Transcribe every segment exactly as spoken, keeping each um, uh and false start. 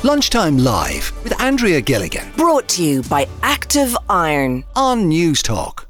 Lunchtime Live with Andrea Gilligan. Brought to you by Active Iron On News Talk.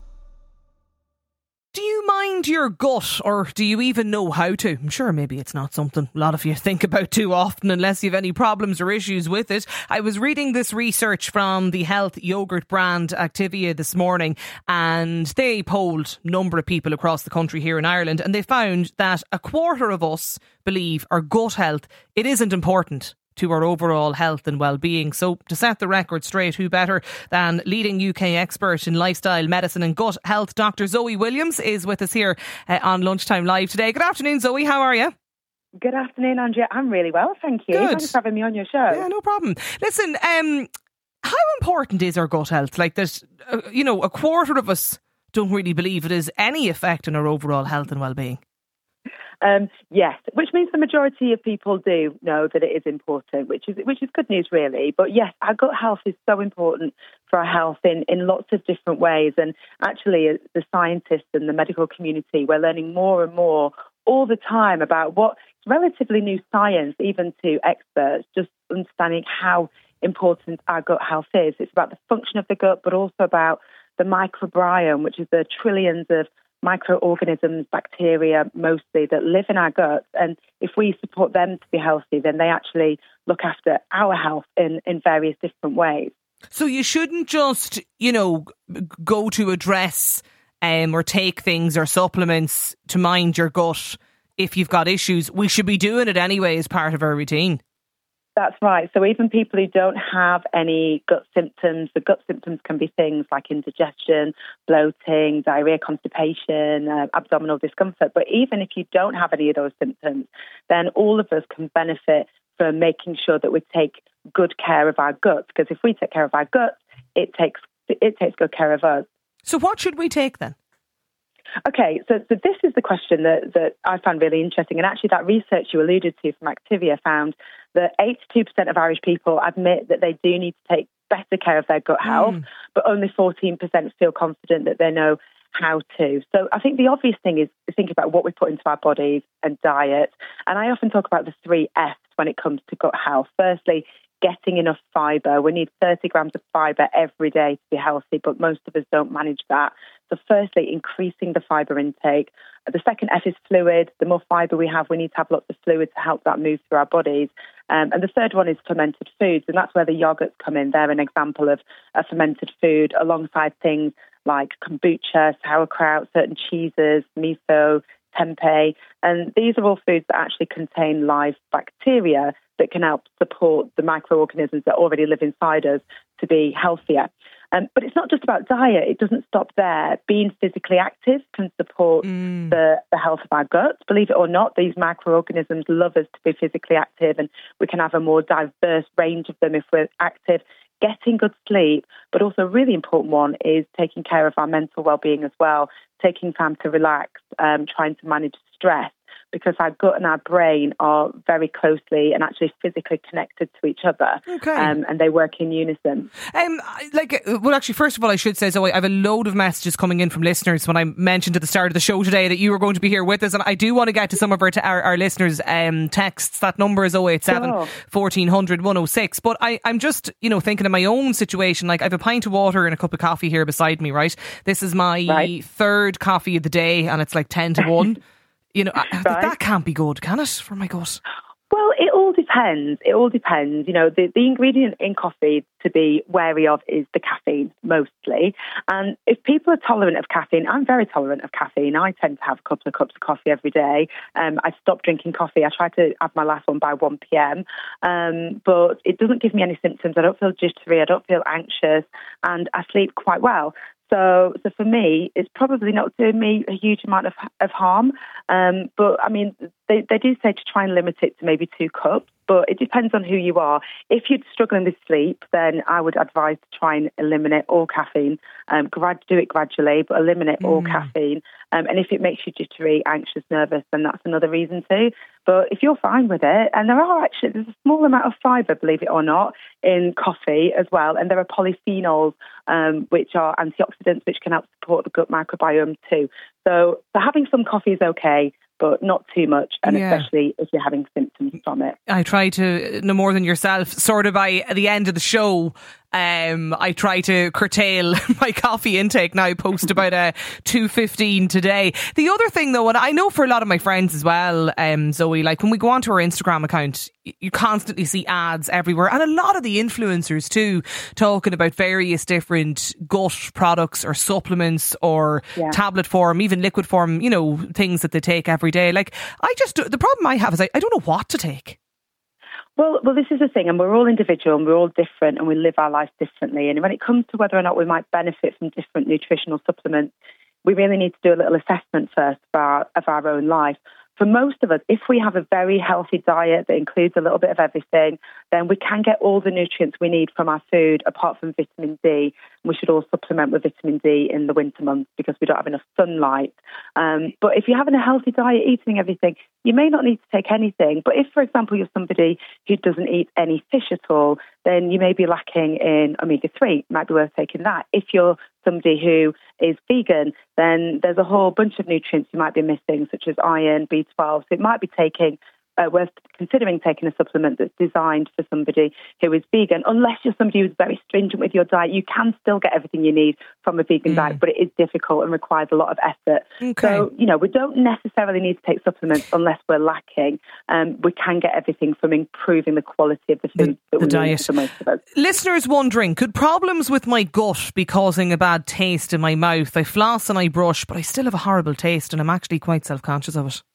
Do you mind your gut, or do you even know how to? I'm sure maybe it's not something a lot of you think about too often unless you have any problems or issues with it. I was reading this research from the health yoghurt brand Activia this morning, and they polled a number of people across the country here in Ireland, and they found that a quarter of us believe our gut health, it isn't important to our overall health and well-being. So to set the record straight, who better than leading U K expert in lifestyle medicine and gut health, Doctor Zoe Williams, is with us here uh, on Lunchtime Live today. Good afternoon, Zoe. How are you? Good afternoon, Andrea. I'm really well, thank you. Good. Thanks for having me on your show. Yeah, no problem. Listen, um, how important is our gut health? Like, there's, uh, you know, a quarter of us don't really believe it has any effect on our overall health and well-being. Um, yes, which means the majority of people do know that it is important, which is which is good news, really. But yes, our gut health is so important for our health in, in lots of different ways. And actually, as the scientists and the medical community, we're learning more and more all the time about what's relatively new science, even to experts, just understanding how important our gut health is. It's about the function of the gut, but also about the microbiome, which is the trillions of microorganisms, bacteria mostly, that live in our guts. And if we support them to be healthy, then they actually look after our health in, in various different ways. So you shouldn't just, you know, go to address um, or take things or supplements to mind your gut if you've got issues. We should be doing it anyway as part of our routine. That's right. So even people who don't have any gut symptoms, the gut symptoms can be things like indigestion, bloating, diarrhea, constipation, uh, abdominal discomfort. But even if you don't have any of those symptoms, then all of us can benefit from making sure that we take good care of our guts. Because if we take care of our guts, it takes it takes good care of us. So what should we take then? Okay, so, so this is the question that, that I found really interesting. And actually that research you alluded to from Activia found that eighty-two percent of Irish people admit that they do need to take better care of their gut health, mm. but only fourteen percent feel confident that they know how to. So I think the obvious thing is to think about what we put into our bodies and diet. And I often talk about the three F's when it comes to gut health. Firstly, getting enough fibre. We need thirty grams of fibre every day to be healthy, but most of us don't manage that. So firstly, increasing the fibre intake. The second F is fluid. The more fibre we have, we need to have lots of fluid to help that move through our bodies. Um, and the third one is fermented foods, and that's where the yogurts come in. They're an example of a fermented food alongside things like kombucha, sauerkraut, certain cheeses, miso, tempeh. And these are all foods that actually contain live bacteria that can help support the microorganisms that already live inside us to be healthier. Um, but it's not just about diet. It doesn't stop there. Being physically active can support mm. the, the health of our guts. Believe it or not, these microorganisms love us to be physically active, and we can have a more diverse range of them if we're active. Getting good sleep, but also a really important one is taking care of our mental well-being as well, taking time to relax, um, trying to manage stress, because our gut and our brain are very closely and actually physically connected to each other. Okay. Um, and they work in unison. Um, like, well, actually, first of all, I should say, Zoe, I have a load of messages coming in from listeners when I mentioned at the start of the show today that you were going to be here with us. And I do want to get to some of our, t- our, our listeners' um, texts. That number is oh eight seven, Sure. fourteen hundred, one oh six. But I, I'm just, you know, thinking of my own situation. Like, I have a pint of water and a cup of coffee here beside me, right? This is my right. third coffee of the day, and it's like ten to one. You know, right. That can't be good, can it, for my gut? Well, it all depends. It all depends. You know, the, the ingredient in coffee to be wary of is the caffeine, mostly. And if people are tolerant of caffeine, I'm very tolerant of caffeine. I tend to have a couple of cups of coffee every day. Um, I stopped drinking coffee. I try to have my last one by one p.m. Um, but it doesn't give me any symptoms. I don't feel jittery. I don't feel anxious. And I sleep quite well. So, so for me, it's probably not doing me a huge amount of of harm. Um, but I mean, they, they do say to try and limit it to maybe two cups. But it depends on who you are. If you're struggling with sleep, then I would advise to try and eliminate all caffeine. Um, grad- do it gradually, but eliminate mm. all caffeine. Um, and if it makes you jittery, anxious, nervous, then that's another reason too. But if you're fine with it, and there are actually, there's a small amount of fibre, believe it or not, in coffee as well. And there are polyphenols, um, which are antioxidants, which can help support the gut microbiome too. So, so having some coffee is okay. but not too much, and Yeah. especially if you're having symptoms from it. I try to, no more than yourself, sort of by the end of the show, um, I try to curtail my coffee intake. Now I post about uh, two fifteen today. The other thing though, and I know for a lot of my friends as well, um, Zoe, like when we go onto our Instagram account, you constantly see ads everywhere, and a lot of the influencers too, talking about various different gut products or supplements or Yeah. tablet form, even liquid form, you know, things that they take every day. Like, I just, the problem I have is I, I don't know what to take. Well, well, this is the thing, and we're all individual and we're all different and we live our lives differently. And when it comes to whether or not we might benefit from different nutritional supplements, we really need to do a little assessment first of our, of our own life. For most of us, if we have a very healthy diet that includes a little bit of everything, then we can get all the nutrients we need from our food apart from vitamin D. We should all supplement with vitamin D in the winter months because we don't have enough sunlight. Um, but if you're having a healthy diet, eating everything, you may not need to take anything. But if, for example, you're somebody who doesn't eat any fish at all, then you may be lacking in omega three. It might be worth taking that. If you're somebody who is vegan, then there's a whole bunch of nutrients you might be missing, such as iron, B twelve. So it might be taking Uh, worth considering taking a supplement that's designed for somebody who is vegan. Unless you're somebody who's very stringent with your diet, you can still get everything you need from a vegan mm. diet, but it is difficult and requires a lot of effort. Okay. So, you know, we don't necessarily need to take supplements unless we're lacking. Um, we can get everything from improving the quality of the food the, that we the diet. need for most of us. Listeners wondering, could problems with my gut be causing a bad taste in my mouth? I floss and I brush, but I still have a horrible taste and I'm actually quite self-conscious of it.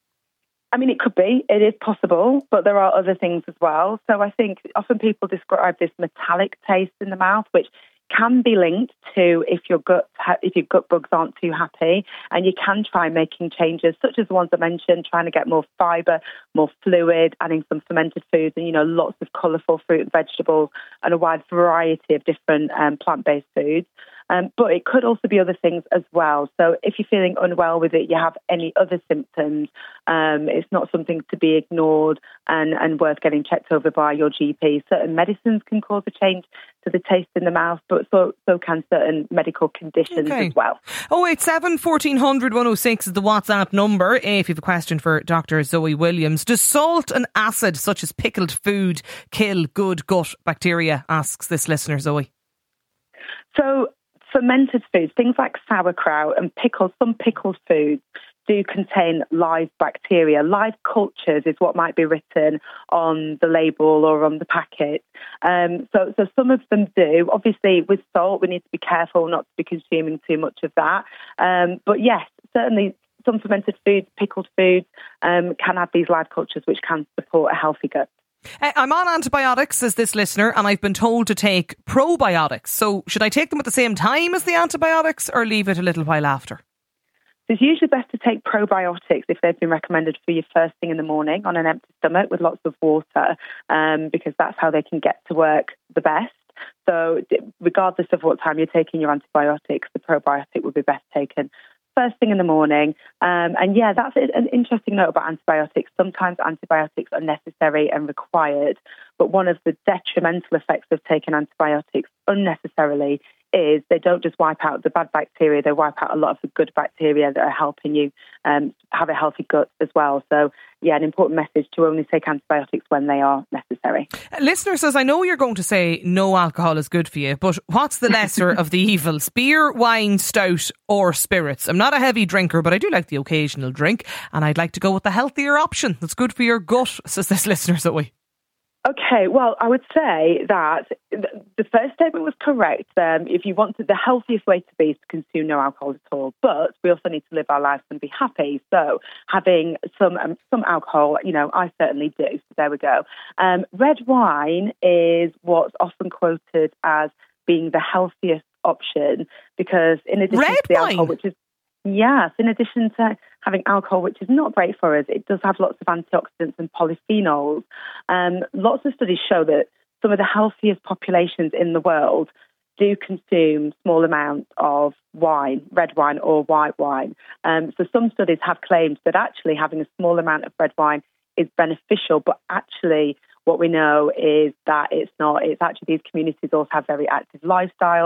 I mean, it could be. It is possible, but there are other things as well. So I think often people describe this metallic taste in the mouth, which can be linked to if your gut if your gut bugs aren't too happy, and you can try making changes such as the ones I mentioned, trying to get more fibre, more fluid, adding some fermented foods, and you know lots of colourful fruit and vegetables, and a wide variety of different um, plant-based foods. Um, but it could also be other things as well. So if you're feeling unwell with it, you have any other symptoms, um, it's not something to be ignored and, and worth getting checked over by your G P. Certain medicines can cause a change to the taste in the mouth, but so so can certain medical conditions okay. as well. oh eight seven, fourteen hundred, one oh six is the WhatsApp number if you have a question for Doctor Zoe Williams. Does salt and acid, such as pickled food, kill good gut bacteria, asks this listener, Zoe. So fermented foods, things like sauerkraut and pickles, some pickled foods do contain live bacteria. Live cultures is what might be written on the label or on the packet. Um, so, so some of them do. Obviously, with salt, we need to be careful not to be consuming too much of that. Um, but yes, certainly some fermented foods, pickled foods, um, can have these live cultures which can support a healthy gut. I'm on antibiotics, says this listener, and I've been told to take probiotics. So should I take them at the same time as the antibiotics or leave it a little while after? It's usually best to take probiotics if they've been recommended for you first thing in the morning on an empty stomach with lots of water, um, because that's how they can get to work the best. So regardless of what time you're taking your antibiotics, the probiotic would be best taken first thing in the morning. Um, and yeah, that's an interesting note about antibiotics. Sometimes antibiotics are necessary and required, but one of the detrimental effects of taking antibiotics unnecessarily is they don't just wipe out the bad bacteria, they wipe out a lot of the good bacteria that are helping you um, have a healthy gut as well. So yeah, an important message to only take antibiotics when they are necessary. A listener says, I know you're going to say no alcohol is good for you, but what's the lesser of the evils? Beer, wine, stout or spirits? I'm not a heavy drinker, but I do like the occasional drink, and I'd like to go with the healthier option that's good for your gut, says this listener, Zoe. Okay, well, I would say that the first statement was correct. Um, if you wanted, the healthiest way to be is to consume no alcohol at all. But we also need to live our lives and be happy. So having some um, some alcohol, you know, I certainly do. So there we go. Um, red wine is what's often quoted as being the healthiest option because in addition red to the wine? alcohol, which is Yes, in addition to having alcohol, which is not great for us, it does have lots of antioxidants and polyphenols. Um, lots of studies show that some of the healthiest populations in the world do consume small amounts of wine, red wine or white wine. Um, so some studies have claimed that actually having a small amount of red wine is beneficial, but actually what we know is that it's not. It's actually these communities also have very active lifestyles.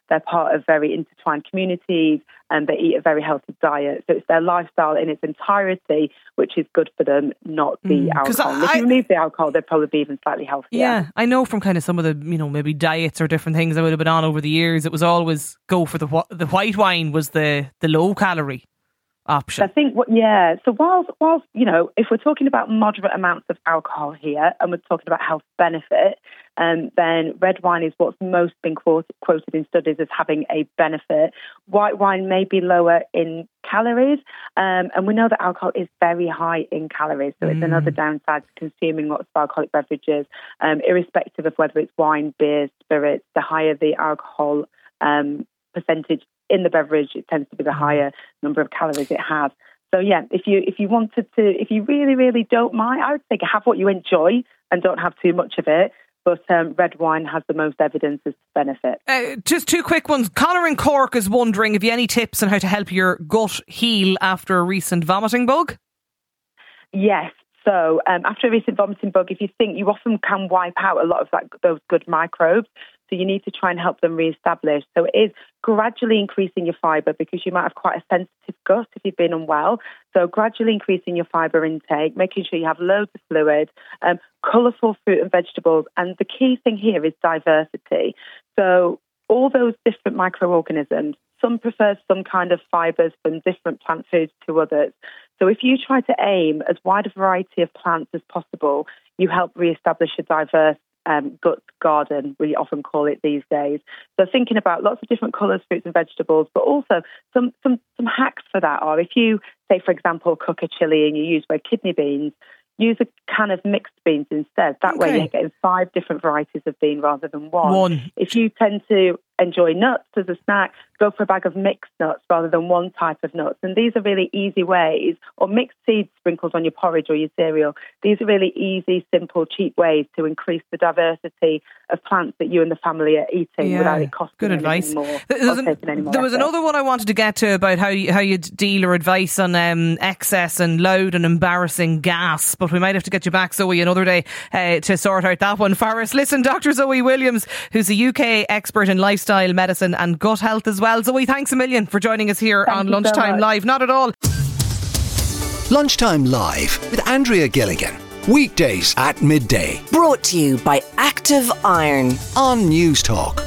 they're part of very intertwined communities, and they eat a very healthy diet. So it's their lifestyle in its entirety, which is good for them, not the mm, alcohol. I, if you remove the alcohol, they'd probably be even slightly healthier. Yeah, I know from kind of some of the, you know, maybe diets or different things I would have been on over the years, it was always go for the the white wine was the, the low calorie option. I think, what, yeah, so whilst, whilst, you know, if we're talking about moderate amounts of alcohol here and we're talking about health benefit, um, then red wine is what's most been quoted, quoted in studies as having a benefit. White wine may be lower in calories, um, and we know that alcohol is very high in calories, so it's mm. another downside to consuming lots of alcoholic beverages, um, irrespective of whether it's wine, beer, spirits. The higher the alcohol um, percentage in the beverage, it tends to be the higher number of calories it has. So yeah, if you if you wanted to, if you really, really don't mind, I would say have what you enjoy and don't have too much of it. But um, red wine has the most evidence as to benefit. Uh, just two quick ones. Connor in Cork is wondering if you have any tips on how to help your gut heal after a recent vomiting bug? Yes. So um, after a recent vomiting bug, if you think, you often can wipe out a lot of that, those good microbes. So you need to try and help them re-establish. So it is gradually increasing your fibre, because you might have quite a sensitive gut if you've been unwell. So gradually increasing your fibre intake, making sure you have loads of fluid, um, colourful fruit and vegetables. And the key thing here is diversity. So all those different microorganisms, some prefer some kind of fibres from different plant foods to others. So if you try to aim as wide a variety of plants as possible, you help re-establish a diverse Um, gut garden, we often call it these days. So thinking about lots of different colours, fruits and vegetables, but also some, some, some hacks for that are, if you, say, for example, cook a chilli and you use red kidney beans, use a can of mixed beans instead. That okay. way you're getting five different varieties of bean rather than one. One. If you tend to enjoy nuts as a snack, go for a bag of mixed nuts rather than one type of nuts. And these are really easy ways, or mixed seeds sprinkled on your porridge or your cereal. These are really easy, simple, cheap ways to increase the diversity of plants that you and the family are eating yeah. without it costing Good advice. more. An, any more there was effort. another one I wanted to get to about how you, how you'd deal or advice on um, excess and loud and embarrassing gas, but we might have to get you back, Zoe, another day uh, to sort out that one for us. Listen, Doctor Zoe Williams, who's a U K expert in lifestyle medicine and gut health as well. Zoe, thanks a million for joining us here Thank on Lunchtime so Live. Not at all. Lunchtime Live with Andrea Gilligan. Weekdays at midday Brought to you by Active Iron on News Talk.